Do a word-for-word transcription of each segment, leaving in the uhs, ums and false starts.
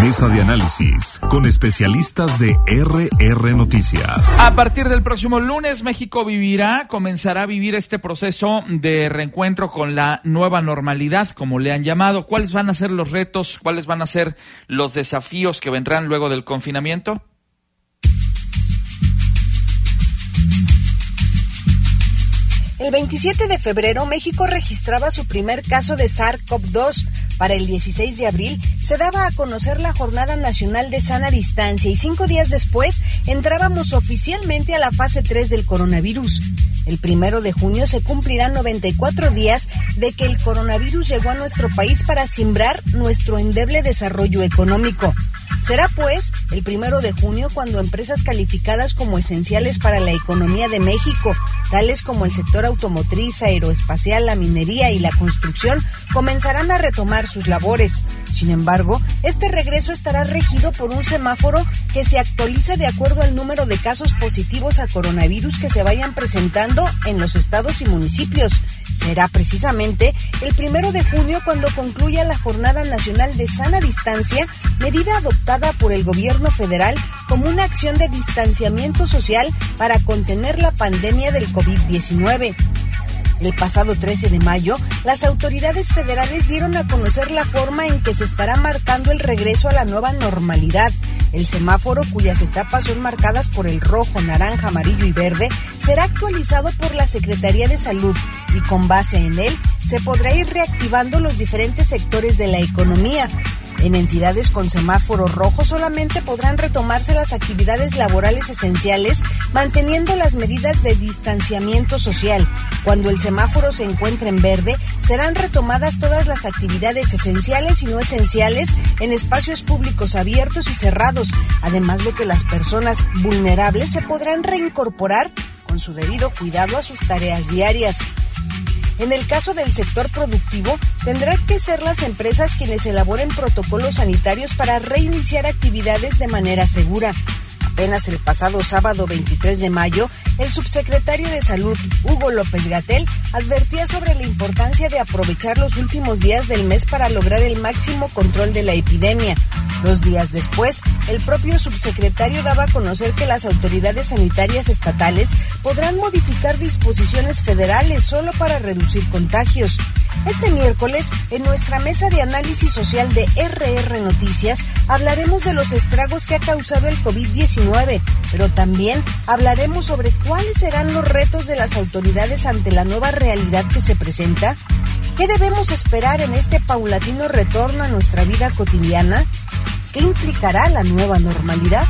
Mesa de análisis con especialistas de R R Noticias. A partir del próximo lunes, México vivirá, comenzará a vivir este proceso de reencuentro con la nueva normalidad, como le han llamado. ¿Cuáles van a ser los retos? ¿Cuáles van a ser los desafíos que vendrán luego del confinamiento? El veintisiete de febrero, México registraba su primer caso de SARS-CoV dos. Para el dieciséis de abril, se daba a conocer la Jornada Nacional de Sana Distancia y cinco días después, entrábamos oficialmente a la fase tres del coronavirus. El primero de junio se cumplirán noventa y cuatro días de que el coronavirus llegó a nuestro país para simbrar nuestro endeble desarrollo económico. Será, pues, el primero de junio cuando empresas calificadas como esenciales para la economía de México, tales como el sector automotriz, aeroespacial, la minería y la construcción, comenzarán a retomar sus labores. Sin embargo, este regreso estará regido por un semáforo que se actualiza de acuerdo al número de casos positivos a coronavirus que se vayan presentando en los estados y municipios. Será precisamente el primero de junio cuando concluya la Jornada Nacional de Sana Distancia, medida adoptada por el gobierno federal como una acción de distanciamiento social para contener la pandemia del COVID diecinueve. El pasado trece de mayo, las autoridades federales dieron a conocer la forma en que se estará marcando el regreso a la nueva normalidad. El semáforo, cuyas etapas son marcadas por el rojo, naranja, amarillo y verde, será actualizado por la Secretaría de Salud y con base en él se podrá ir reactivando los diferentes sectores de la economía. En entidades con semáforo rojo solamente podrán retomarse las actividades laborales esenciales, manteniendo las medidas de distanciamiento social. Cuando el semáforo se encuentre en verde, serán retomadas todas las actividades esenciales y no esenciales en espacios públicos abiertos y cerrados, además de que las personas vulnerables se podrán reincorporar con su debido cuidado a sus tareas diarias. En el caso del sector productivo, tendrán que ser las empresas quienes elaboren protocolos sanitarios para reiniciar actividades de manera segura. Apenas el pasado sábado veintitrés de mayo, el subsecretario de Salud, Hugo López-Gatell, advertía sobre la importancia de aprovechar los últimos días del mes para lograr el máximo control de la epidemia. Dos días después, el propio subsecretario daba a conocer que las autoridades sanitarias estatales podrán modificar disposiciones federales solo para reducir contagios. Este miércoles, en nuestra mesa de análisis social de R R Noticias, hablaremos de los estragos que ha causado el COVID diecinueve, pero también hablaremos sobre cuáles serán los retos de las autoridades ante la nueva realidad que se presenta. ¿Qué debemos esperar en este paulatino retorno a nuestra vida cotidiana? ¿Qué implicará la nueva normalidad?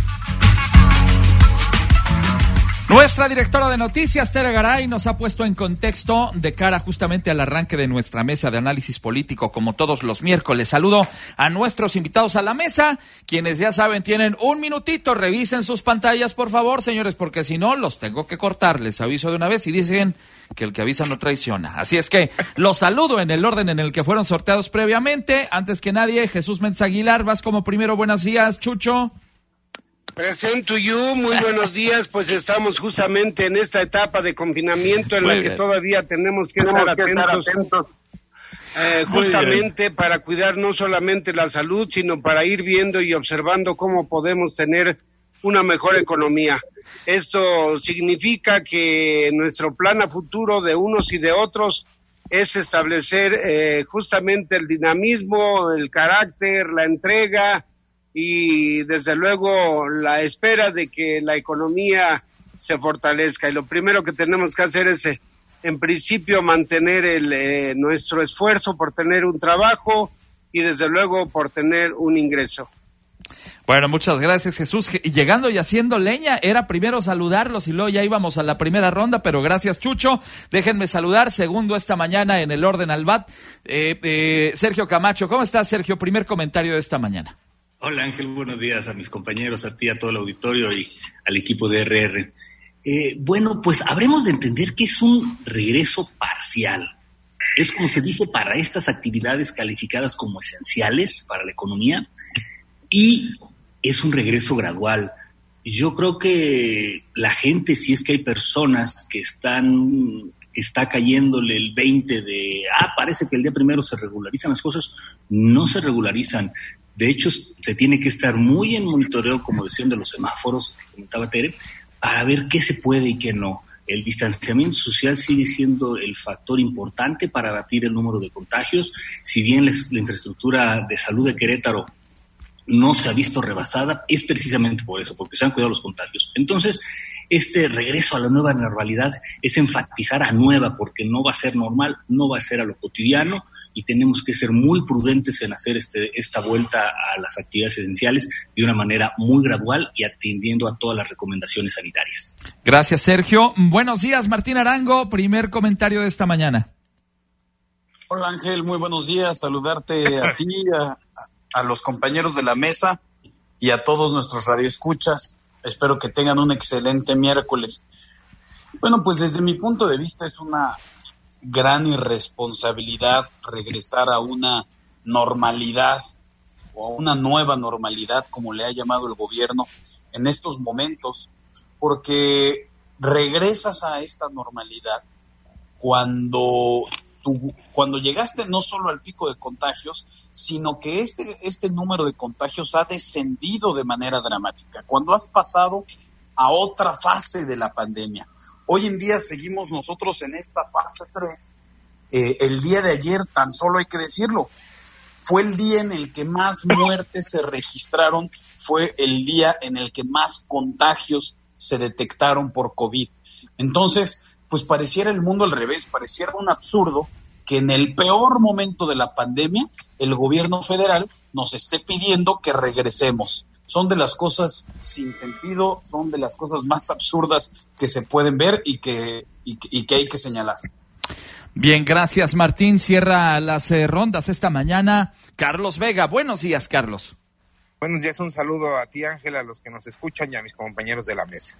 Nuestra directora de noticias, Tere Garay, nos ha puesto en contexto de cara justamente al arranque de nuestra mesa de análisis político, como todos los miércoles. Saludo a nuestros invitados a la mesa, quienes ya saben, tienen un minutito. Revisen sus pantallas, por favor, señores, porque si no, los tengo que cortar. Les aviso de una vez y dicen que el que avisa no traiciona. Así es que los saludo en el orden en el que fueron sorteados previamente. Antes que nadie, Jesús Méndez Aguilar, vas como primero. Buenos días, Chucho. Present to you, muy buenos días, pues estamos justamente en esta etapa de confinamiento en muy la bien. que todavía tenemos que tenemos estar que atentos, estar atentos. Eh, justamente para cuidar no solamente la salud, sino para ir viendo y observando cómo podemos tener una mejor economía. Esto significa que nuestro plan a futuro de unos y de otros es establecer eh, justamente el dinamismo, el carácter, la entrega, y desde luego la espera de que la economía se fortalezca. Y lo primero que tenemos que hacer es, eh, en principio, mantener el, eh, nuestro esfuerzo por tener un trabajo y desde luego por tener un ingreso. Bueno, muchas gracias, Jesús. Y llegando y haciendo leña, era primero saludarlos y luego ya íbamos a la primera ronda, pero gracias, Chucho. Déjenme saludar, segundo esta mañana en el orden al B A T, eh, eh, Sergio Camacho. ¿Cómo estás, Sergio? Primer comentario de esta mañana. Hola Ángel, buenos días a mis compañeros, a ti, a todo el auditorio y al equipo de R R. Eh, bueno, pues habremos de entender que es un regreso parcial. Es como se dice para estas actividades calificadas como esenciales para la economía y es un regreso gradual. Yo creo que la gente, si es que hay personas que están está cayéndole el veinte de, ah, parece que el día primero se regularizan las cosas. No se regularizan. De hecho, se tiene que estar muy en monitoreo, como decían, de los semáforos, que comentaba Tere, para ver qué se puede y qué no. El distanciamiento social sigue siendo el factor importante para abatir el número de contagios. Si bien la, la infraestructura de salud de Querétaro no se ha visto rebasada, es precisamente por eso, porque se han cuidado los contagios. Entonces, este regreso a la nueva normalidad es enfatizar a nueva, porque no va a ser normal, no va a ser a lo cotidiano, y tenemos que ser muy prudentes en hacer este, esta vuelta a las actividades esenciales de una manera muy gradual y atendiendo a todas las recomendaciones sanitarias. Gracias, Sergio. Buenos días, Martín Arango, primer comentario de esta mañana. Hola, Ángel, muy buenos días, saludarte a ti, a, a los compañeros de la mesa y a todos nuestros radioescuchas. Espero que tengan un excelente miércoles. Bueno, pues desde mi punto de vista es una gran irresponsabilidad regresar a una normalidad o a una nueva normalidad, como le ha llamado el gobierno en estos momentos, porque regresas a esta normalidad cuando tú, cuando llegaste no solo al pico de contagios, sino que este, este número de contagios ha descendido de manera dramática, cuando has pasado a otra fase de la pandemia. Hoy en día seguimos nosotros en esta fase tres. Eh, el día de ayer, tan solo hay que decirlo, fue el día en el que más muertes se registraron, fue el día en el que más contagios se detectaron por COVID. Entonces, pues pareciera el mundo al revés, pareciera un absurdo que en el peor momento de la pandemia el gobierno federal nos esté pidiendo que regresemos. Son de las cosas sin sentido, son de las cosas más absurdas que se pueden ver y que, y, y que hay que señalar. Bien, gracias, Martín. Cierra las eh, rondas esta mañana Carlos Vega. Buenos días, Carlos. Buenos días, un saludo a ti, Ángel, a los que nos escuchan y a mis compañeros de la mesa.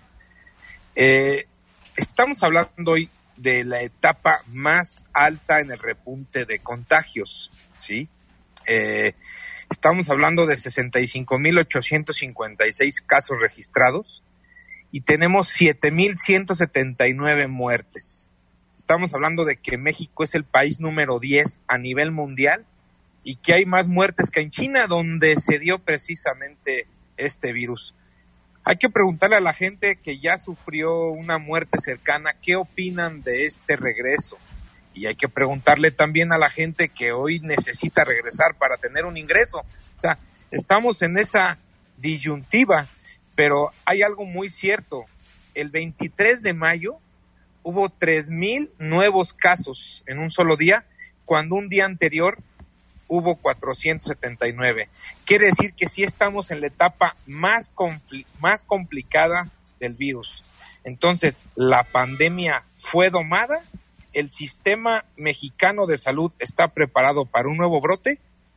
Eh, estamos hablando hoy de la etapa más alta en el repunte de contagios, ¿sí? Eh, estamos hablando de sesenta y cinco mil ochocientos cincuenta y seis casos registrados y tenemos siete mil ciento setenta y nueve muertes. Estamos hablando de que México es el país número diez a nivel mundial y que hay más muertes que en China, donde se dio precisamente este virus. Hay que preguntarle a la gente que ya sufrió una muerte cercana, ¿qué opinan de este regreso? Y hay que preguntarle también a la gente que hoy necesita regresar para tener un ingreso. O sea, estamos en esa disyuntiva, pero hay algo muy cierto. El veintitrés de mayo hubo tres mil nuevos casos en un solo día, cuando un día anterior hubo cuatrocientos setenta y nueve. Quiere decir que sí estamos en la etapa más, compli- más complicada del virus. Entonces, la pandemia fue domada. ¿El sistema mexicano de salud está preparado para un nuevo brote?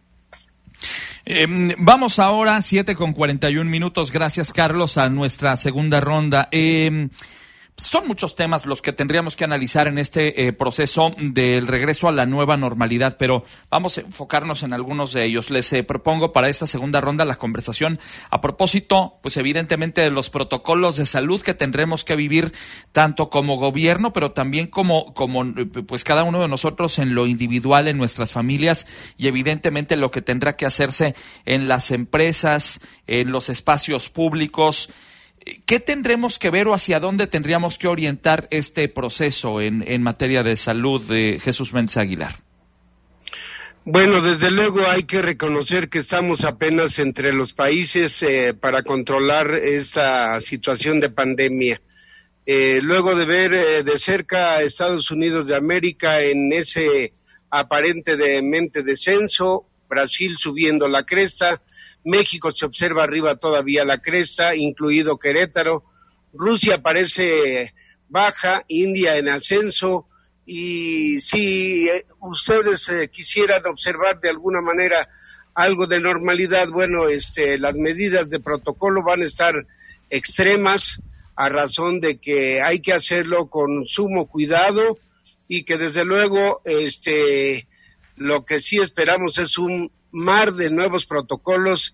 Eh, vamos ahora, siete con cuarenta y un minutos, gracias Carlos, a nuestra segunda ronda. Eh, son muchos temas los que tendríamos que analizar en este eh, proceso del regreso a la nueva normalidad, pero vamos a enfocarnos en algunos de ellos. Les eh, propongo para esta segunda ronda la conversación a propósito, pues evidentemente, de los protocolos de salud que tendremos que vivir tanto como gobierno, pero también como, como pues cada uno de nosotros en lo individual, en nuestras familias, y evidentemente lo que tendrá que hacerse en las empresas, en los espacios públicos. ¿Qué tendremos que ver o hacia dónde tendríamos que orientar este proceso en, en materia de salud de Jesús Méndez Aguilar? Bueno, desde luego hay que reconocer que estamos apenas entre los países eh, para controlar esta situación de pandemia. Eh, luego de ver eh, de cerca a Estados Unidos de América en ese aparentemente descenso, Brasil subiendo la cresta, México se observa arriba todavía la cresta, incluido Querétaro, Rusia parece baja, India en ascenso, y si ustedes eh, quisieran observar de alguna manera algo de normalidad, bueno, este, las medidas de protocolo van a estar extremas, a razón de que hay que hacerlo con sumo cuidado, y que desde luego este, lo que sí esperamos es un mar de nuevos protocolos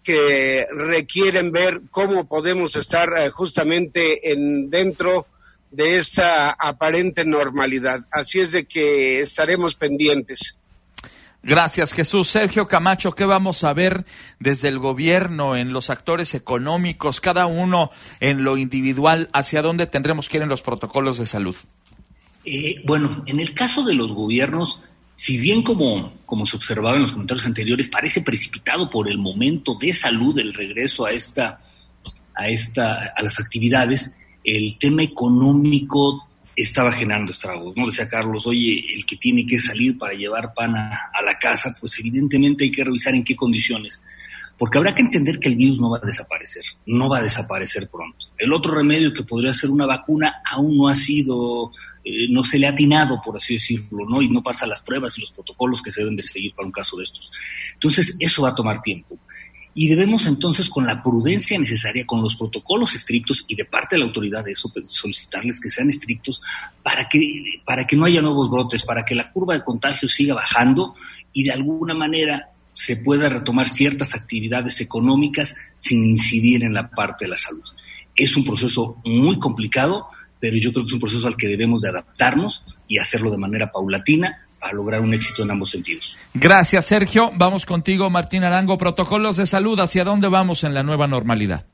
que requieren ver cómo podemos estar eh, justamente en dentro de esa aparente normalidad. Así es de que estaremos pendientes. Gracias, Jesús. Sergio Camacho, ¿qué vamos a ver desde el gobierno, en los actores económicos, cada uno en lo individual? ¿Hacia dónde tendremos que ir en los protocolos de salud? Eh, bueno, en el caso de los gobiernos, si bien como, como se observaba en los comentarios anteriores, parece precipitado por el momento de salud, el regreso a esta, a esta, a las actividades, el tema económico estaba generando estragos, ¿no? Decía Carlos, oye, el que tiene que salir para llevar pan a, a la casa, pues evidentemente hay que revisar en qué condiciones, porque habrá que entender que el virus no va a desaparecer, no va a desaparecer pronto. El otro remedio que podría ser una vacuna aún no ha sido, eh, no se le ha atinado, por así decirlo, ¿no? Y no pasa las pruebas y los protocolos que se deben de seguir para un caso de estos. Entonces, eso va a tomar tiempo. Y debemos entonces, con la prudencia necesaria, con los protocolos estrictos, y de parte de la autoridad de eso, solicitarles que sean estrictos para que, para que no haya nuevos brotes, para que la curva de contagio siga bajando y de alguna manera se pueda retomar ciertas actividades económicas sin incidir en la parte de la salud. Es un proceso muy complicado, pero yo creo que es un proceso al que debemos de adaptarnos y hacerlo de manera paulatina, a lograr un éxito en ambos sentidos. Gracias, Sergio. Vamos contigo, Martín Arango. Protocolos de salud, ¿hacia dónde vamos en la nueva normalidad?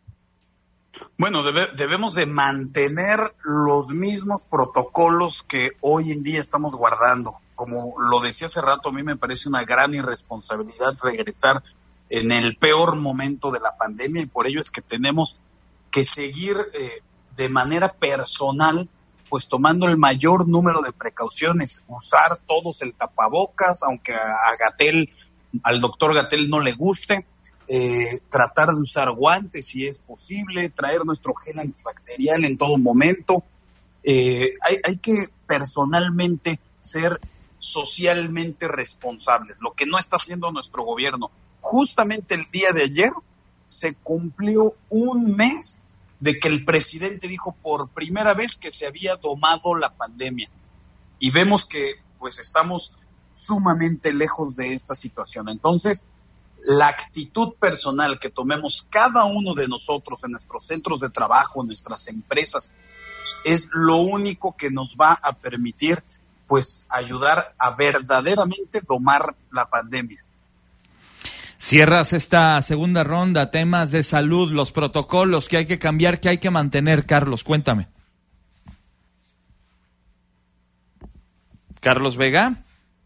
Bueno, debe, debemos de mantener los mismos protocolos que hoy en día estamos guardando. Como lo decía hace rato, a mí me parece una gran irresponsabilidad regresar en el peor momento de la pandemia, y por ello es que tenemos que seguir eh, de manera personal pues tomando el mayor número de precauciones, usar todos el tapabocas, aunque a, a Gatell, al doctor Gatell no le guste, eh, tratar de usar guantes si es posible, traer nuestro gel antibacterial en todo momento. Eh, hay, hay que personalmente ser socialmente responsables, lo que no está haciendo nuestro gobierno. Justamente el día de ayer se cumplió un mes de que el presidente dijo por primera vez que se había domado la pandemia. Y vemos que pues estamos sumamente lejos de esta situación. Entonces, la actitud personal que tomemos cada uno de nosotros en nuestros centros de trabajo, en nuestras empresas, es lo único que nos va a permitir pues ayudar a verdaderamente domar la pandemia. Cierras esta segunda ronda, temas de salud, los protocolos que hay que cambiar, que hay que mantener. Carlos, cuéntame. Carlos Vega.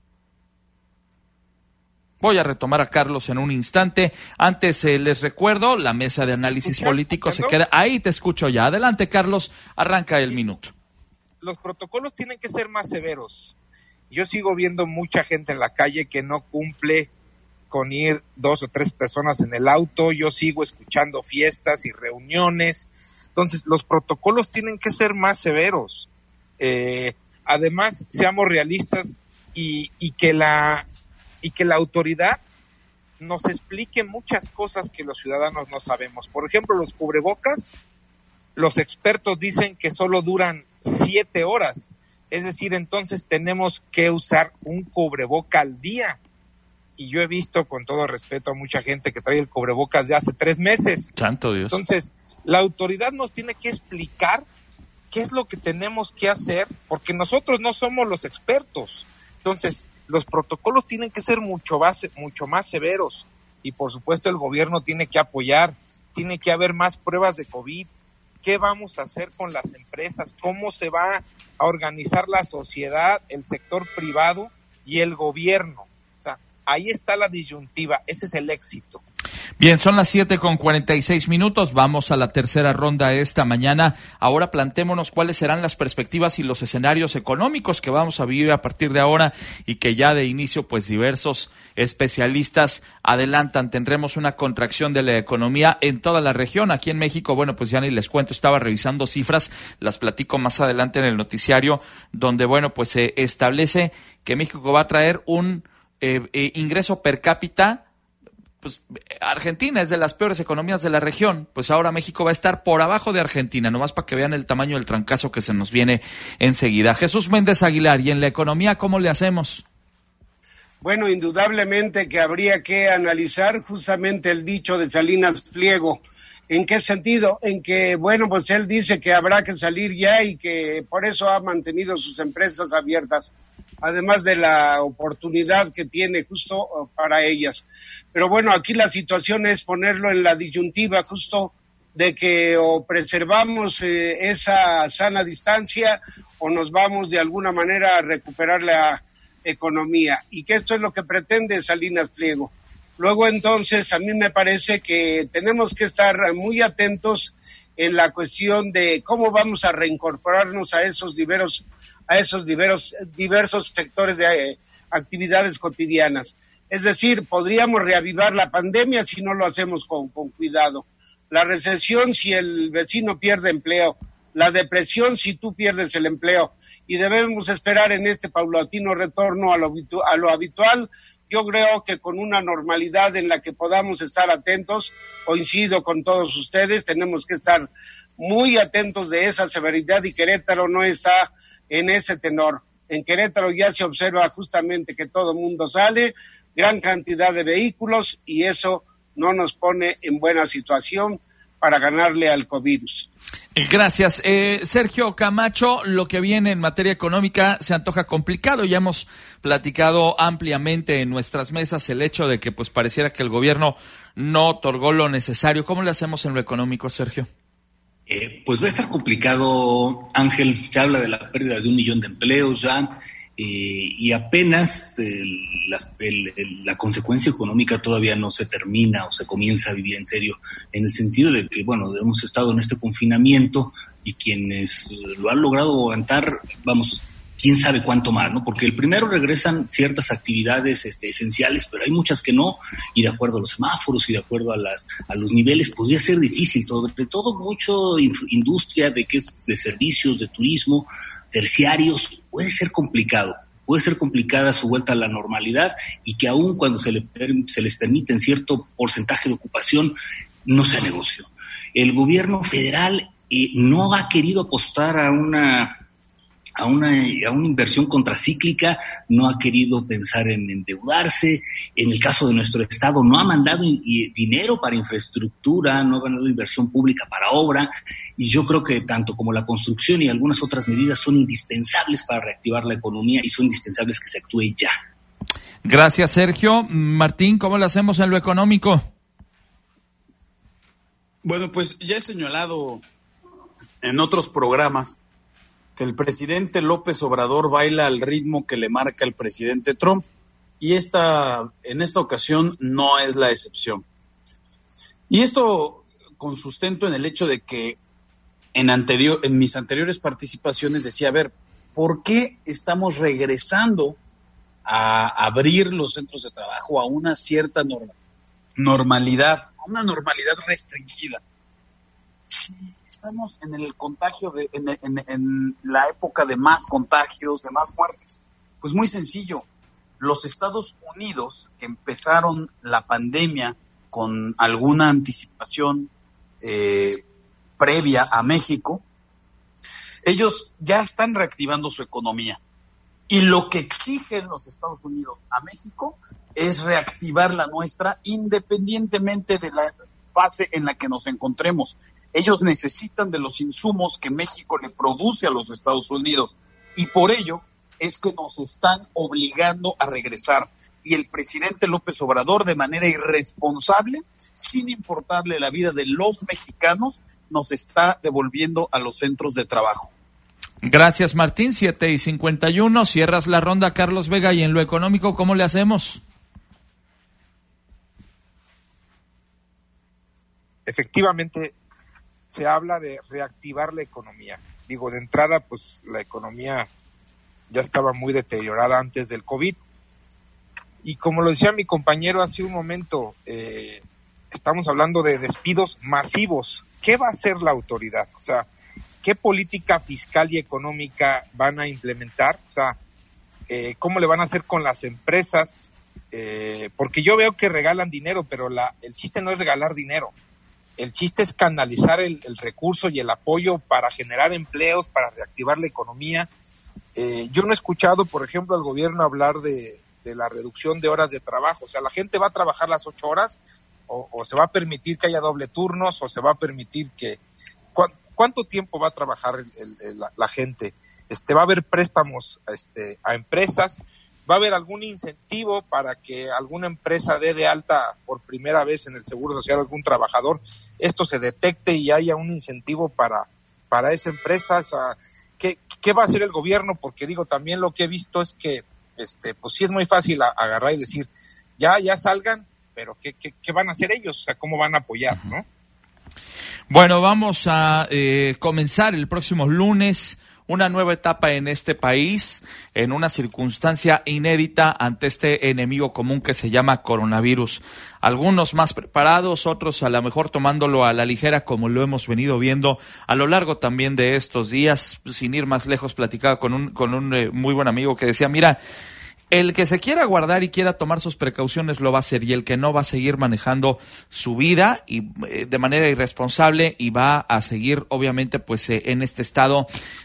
Voy a retomar a Carlos en un instante. Antes eh, les recuerdo, la mesa de análisis político se queda. Ahí te escucho ya. Adelante, Carlos, arranca el minuto. Los protocolos tienen que ser más severos. Yo sigo viendo mucha gente en la calle que no cumple con ir dos o tres personas en el auto. Yo sigo escuchando fiestas y reuniones. Entonces, los protocolos tienen que ser más severos. Eh, además, seamos realistas y, y que la y que la autoridad nos explique muchas cosas que los ciudadanos no sabemos. Por ejemplo, los cubrebocas, los expertos dicen que solo duran siete horas. Es decir, entonces tenemos que usar un cubreboca al día. Y yo he visto, con todo respeto, a mucha gente que trae el cubrebocas de hace tres meses. Santo Dios. Entonces, la autoridad nos tiene que explicar qué es lo que tenemos que hacer, porque nosotros no somos los expertos. Entonces, los protocolos tienen que ser mucho más, mucho más severos. Y, por supuesto, el gobierno tiene que apoyar, tiene que haber más pruebas de COVID. ¿Qué vamos a hacer con las empresas? ¿Cómo se va a organizar la sociedad, el sector privado y el gobierno? Ahí está la disyuntiva, ese es el éxito. Bien, son las siete con cuarenta y seis minutos, vamos a la tercera ronda esta mañana. Ahora plantémonos cuáles serán las perspectivas y los escenarios económicos que vamos a vivir a partir de ahora y que ya de inicio pues diversos especialistas adelantan. Tendremos una contracción de la economía en toda la región. Aquí en México, bueno, pues ya ni les cuento, estaba revisando cifras, las platico más adelante en el noticiario, donde bueno, pues se establece que México va a traer un Eh, eh, ingreso per cápita, pues Argentina es de las peores economías de la región, pues ahora México va a estar por abajo de Argentina, nomás para que vean el tamaño del trancazo que se nos viene enseguida. Jesús Méndez Aguilar, ¿y en la economía cómo le hacemos? Bueno, indudablemente que habría que analizar justamente el dicho de Salinas Pliego, ¿En qué sentido? En que, bueno, pues él dice que habrá que salir ya y que por eso ha mantenido sus empresas abiertas, además de la oportunidad que tiene justo para ellas. Pero bueno, aquí la situación es ponerlo en la disyuntiva justo de que o preservamos eh, esa sana distancia o nos vamos de alguna manera a recuperar la economía, y que esto es lo que pretende Salinas Pliego. Luego entonces a mí me parece que tenemos que estar muy atentos en la cuestión de cómo vamos a reincorporarnos a esos diversos, a esos diversos, diversos sectores de eh, actividades cotidianas. Es decir, podríamos reavivar la pandemia si no lo hacemos con, con cuidado. La recesión si el vecino pierde empleo, la depresión si tú pierdes el empleo, y debemos esperar en este paulatino retorno a lo, habitu- a lo habitual. Yo creo que con una normalidad en la que podamos estar atentos, coincido con todos ustedes, tenemos que estar muy atentos de esa severidad, y Querétaro no está en ese tenor. En Querétaro ya se observa justamente que todo el mundo sale, gran cantidad de vehículos, y eso no nos pone en buena situación para ganarle al covirus. Gracias. Eh, Sergio Camacho, lo que viene en materia económica se antoja complicado. Ya hemos platicado ampliamente en nuestras mesas el hecho de que pues pareciera que el gobierno no otorgó lo necesario. ¿Cómo le hacemos en lo económico, Sergio? Eh, pues va a estar complicado, Ángel. Se habla de la pérdida de un millón de empleos ya. Eh, y apenas eh, la, el, el, la consecuencia económica todavía no se termina o se comienza a vivir en serio, en el sentido de que, bueno, hemos estado en este confinamiento y quienes lo han logrado aguantar, vamos, quién sabe cuánto más, ¿no? Porque el primero regresan ciertas actividades este, esenciales, pero hay muchas que no, y de acuerdo a los semáforos y de acuerdo a las a los niveles, podría ser difícil, sobre todo mucho industria de que es de servicios, de turismo, terciarios, puede ser complicado, puede ser complicada su vuelta a la normalidad, y que aún cuando se, le, se les permite en cierto porcentaje de ocupación, no sea negocio. El gobierno federal eh, no ha querido apostar a una, a, una, a una inversión contracíclica, no ha querido pensar en endeudarse. En el caso de nuestro estado, no ha mandado in, dinero para infraestructura, no ha mandado inversión pública para obra, y yo creo que tanto como la construcción y algunas otras medidas son indispensables para reactivar la economía, y son indispensables que se actúe ya. Gracias, Sergio. Martín, ¿cómo lo hacemos en lo económico? Bueno, pues ya he señalado en otros programas que el presidente López Obrador baila al ritmo que le marca el presidente Trump, y esta, en esta ocasión no es la excepción. Y esto con sustento en el hecho de que en, anterior, en mis anteriores participaciones decía, a ver, ¿por qué estamos regresando a abrir los centros de trabajo a una cierta norma, normalidad, a una normalidad restringida? Si estamos en el contagio, de, en, en, en la época de más contagios, de más muertes, pues muy sencillo. Los Estados Unidos, que empezaron la pandemia con alguna anticipación eh, previa a México, ellos ya están reactivando su economía. Y lo que exigen los Estados Unidos a México es reactivar la nuestra, independientemente de la fase en la que nos encontremos. Ellos necesitan de los insumos que México le produce a los Estados Unidos, y por ello es que nos están obligando a regresar. Y el presidente López Obrador, de manera irresponsable, sin importarle la vida de los mexicanos, nos está devolviendo a los centros de trabajo. Gracias, Martín. siete y cincuenta y uno, cierras la ronda, Carlos Vega, y en lo económico, ¿cómo le hacemos? Efectivamente, se habla de reactivar la economía. Digo, de entrada, pues la economía ya estaba muy deteriorada antes del COVID. Y como lo decía mi compañero hace un momento, eh, estamos hablando de despidos masivos. ¿Qué va a hacer la autoridad? O sea, ¿qué política fiscal y económica van a implementar? O sea, eh, ¿cómo le van a hacer con las empresas? Eh, porque yo veo que regalan dinero, pero la, el chiste no es regalar dinero. El chiste es canalizar el, el recurso y el apoyo para generar empleos, para reactivar la economía. Eh, yo no he escuchado, por ejemplo, al gobierno hablar de, de la reducción de horas de trabajo. O sea, la gente va a trabajar las ocho horas o, o se va a permitir que haya doble turnos, o se va a permitir que... ¿cu- ¿Cuánto tiempo va a trabajar el, el, el, la, la gente? Este, ¿Va a haber préstamos este, a empresas? ¿Va a haber algún incentivo para que alguna empresa dé de alta por primera vez en el Seguro Social a algún trabajador? Esto se detecte y haya un incentivo para, para esa empresa. O sea, ¿qué, ¿Qué va a hacer el gobierno? Porque digo, también lo que he visto es que este, pues sí es muy fácil a, agarrar y decir, ya, ya salgan, pero ¿qué, qué, qué van a hacer ellos? O sea, ¿cómo van a apoyar, no? Bueno, vamos a eh, comenzar el próximo lunes una nueva etapa en este país, en una circunstancia inédita ante este enemigo común que se llama coronavirus. Algunos más preparados, otros a lo mejor tomándolo a la ligera, como lo hemos venido viendo a lo largo también de estos días. Sin ir más lejos, platicaba con un, con un eh, muy buen amigo que decía, mira, el que se quiera guardar y quiera tomar sus precauciones lo va a hacer, y el que no va a seguir manejando su vida y eh, de manera irresponsable, y va a seguir obviamente pues eh, en este estado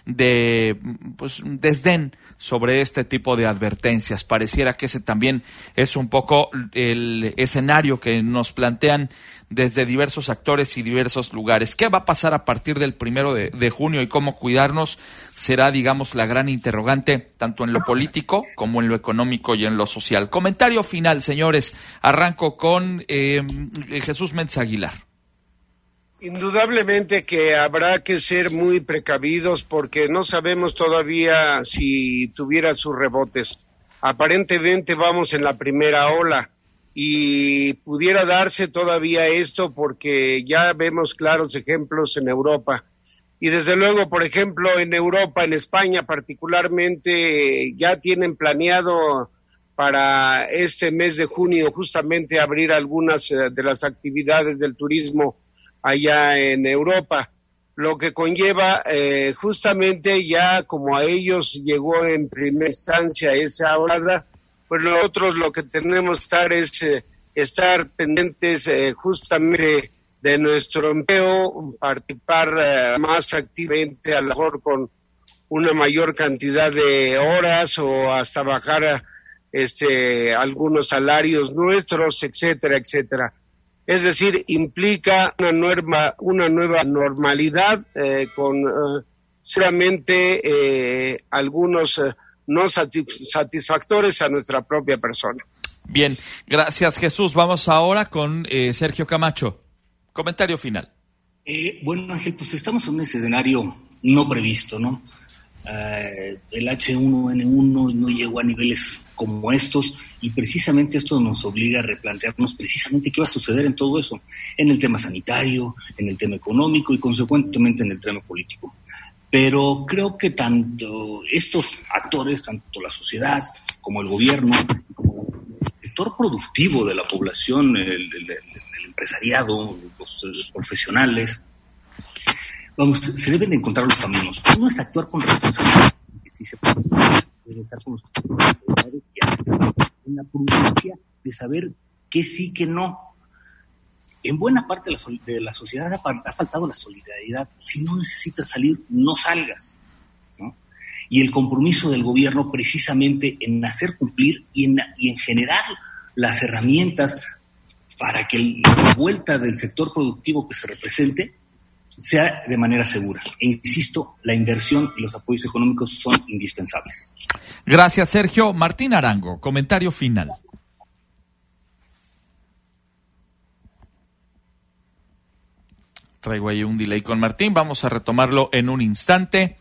de pues desdén sobre este tipo de advertencias. Pareciera que ese también es un poco el escenario que nos plantean desde diversos actores y diversos lugares. ¿Qué va a pasar a partir del primero de, de junio y cómo cuidarnos? Será, digamos, la gran interrogante, tanto en lo político como en lo económico y en lo social. Comentario final, señores. Arranco con eh, Jesús Méndez Aguilar. Indudablemente que habrá que ser muy precavidos porque no sabemos todavía si tuviera sus rebotes. Aparentemente vamos en la primera ola. Y pudiera darse todavía esto porque ya vemos claros ejemplos en Europa. Y desde luego, por ejemplo, en Europa, en España particularmente, ya tienen planeado para este mes de junio justamente abrir algunas de las actividades del turismo allá en Europa, lo que conlleva eh, justamente ya como a ellos llegó en primera instancia esa ola, pues nosotros lo que tenemos que estar es eh, estar pendientes eh, justamente de nuestro empleo, participar eh, más activamente, a lo mejor con una mayor cantidad de horas o hasta bajar este algunos salarios nuestros, etcétera, etcétera. Es decir, implica una nueva, una nueva normalidad eh, con eh, solamente eh, algunos eh, no satisfactores a nuestra propia persona. Bien, gracias Jesús. Vamos ahora con eh, Sergio Camacho. Comentario final. Eh, bueno, Ángel, pues estamos en un escenario no previsto, ¿no? Uh, el H uno N uno no llegó a niveles como estos y precisamente esto nos obliga a replantearnos precisamente qué va a suceder en todo eso, en el tema sanitario, en el tema económico y consecuentemente en el tema político. Pero creo que tanto estos actores, tanto la sociedad como el gobierno, como el sector productivo de la población, el, el, el, el empresariado, los, los profesionales, vamos, se deben de encontrar los caminos. Uno es actuar con responsabilidad, que sí se puede, debe estar con los responsabilidades y en la prudencia de saber qué sí, qué no. En buena parte de la, de la sociedad ha, ha faltado la solidaridad. Si no necesitas salir, no salgas, ¿no? Y el compromiso del gobierno precisamente en hacer cumplir y en, y en generar las herramientas para que el, la vuelta del sector productivo que se represente sea de manera segura. E insisto, la inversión y los apoyos económicos son indispensables. Gracias, Sergio. Martín Arango, comentario final. Traigo ahí un delay con Martín, vamos a retomarlo en un instante.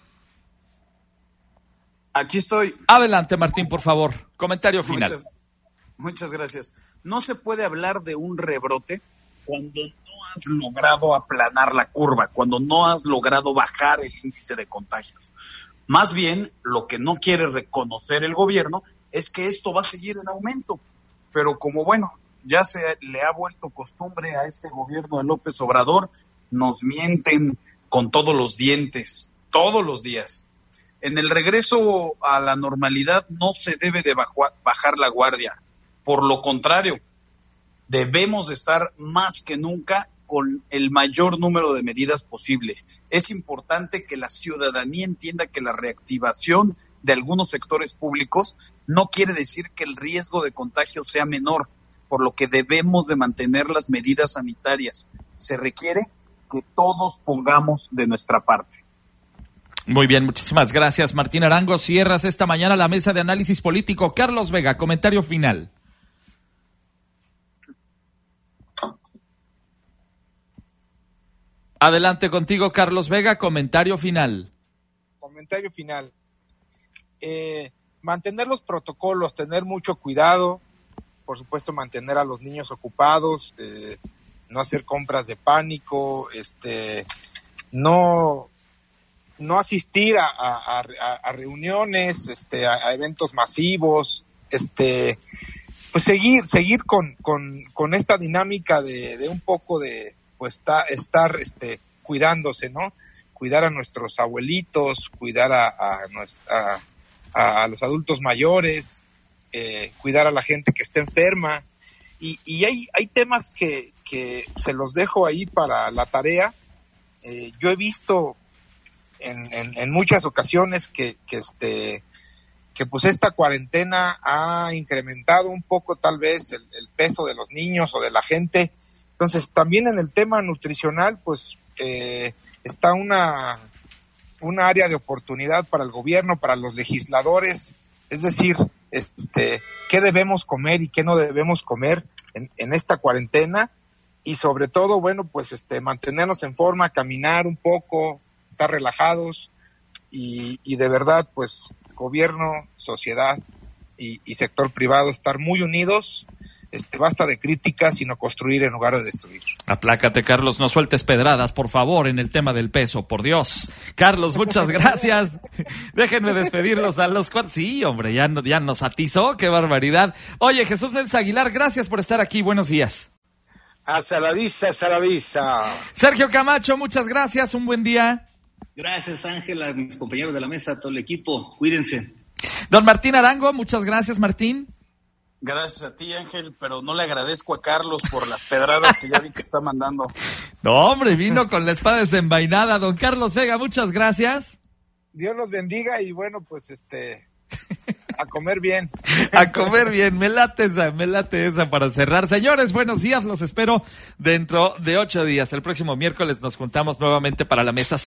Aquí estoy. Adelante, Martín, por favor. Comentario final. Muchas, muchas gracias. No se puede hablar de un rebrote cuando no has logrado aplanar la curva, cuando no has logrado bajar el índice de contagios. Más bien, lo que no quiere reconocer el gobierno es que esto va a seguir en aumento. Pero como, bueno, ya se le ha vuelto costumbre a este gobierno de López Obrador, nos mienten con todos los dientes, todos los días. En el regreso a la normalidad no se debe de bajar la guardia. Por lo contrario, debemos estar más que nunca con el mayor número de medidas posible. Es importante que la ciudadanía entienda que la reactivación de algunos sectores públicos no quiere decir que el riesgo de contagio sea menor. por lo que debemos de mantener las medidas sanitarias. Se requiere que todos pongamos de nuestra parte. Muy bien, muchísimas gracias, Martín Arango. Cierras esta mañana la mesa de análisis político. Carlos Vega, comentario final. Adelante contigo, Carlos Vega, comentario final. Comentario final. Eh, mantener los protocolos, tener mucho cuidado, por supuesto mantener a los niños ocupados, eh, no hacer compras de pánico, este, no... no asistir a, a, a, a reuniones, este, a, a eventos masivos, este, pues seguir, seguir con, con, con esta dinámica de, de un poco de, pues ta, estar, este, cuidándose, ¿no? Cuidar a nuestros abuelitos, cuidar a, a, nuestra, a, a los adultos mayores, eh, cuidar a la gente que está enferma, y, y hay, hay temas que, que se los dejo ahí para la tarea. Eh, yo he visto En, en, en muchas ocasiones que, que este que pues esta cuarentena ha incrementado un poco tal vez el, el peso de los niños o de la gente. Entonces también en el tema nutricional pues eh, está una una área de oportunidad para el gobierno, para los legisladores, es decir, este qué debemos comer y qué no debemos comer en, en esta cuarentena, y sobre todo bueno pues este mantenernos en forma, caminar un poco, estar relajados y, y de verdad, pues, gobierno, sociedad y, y sector privado, estar muy unidos. Este, basta de críticas, sino construir en lugar de destruir. Aplácate, Carlos, no sueltes pedradas, por favor, en el tema del peso, por Dios. Carlos, muchas gracias. Déjenme despedirlos a los cuatro. Sí, hombre, ya, ya nos atizó, qué barbaridad. Oye, Jesús Méndez Aguilar, gracias por estar aquí, buenos días. Hasta la vista, hasta la vista. Sergio Camacho, muchas gracias, un buen día. Gracias, Ángel, a mis compañeros de la mesa, a todo el equipo. Cuídense. Don Martín Arango, muchas gracias, Martín. Gracias a ti, Ángel, pero no le agradezco a Carlos por las pedradas que ya vi que está mandando. No, hombre, vino con la espada desenvainada. Don Carlos Vega, muchas gracias. Dios los bendiga y bueno, pues este... a comer bien. A comer bien, me late esa, me late esa para cerrar. Señores, buenos días, los espero dentro de ocho días. El próximo miércoles nos juntamos nuevamente para la mesa.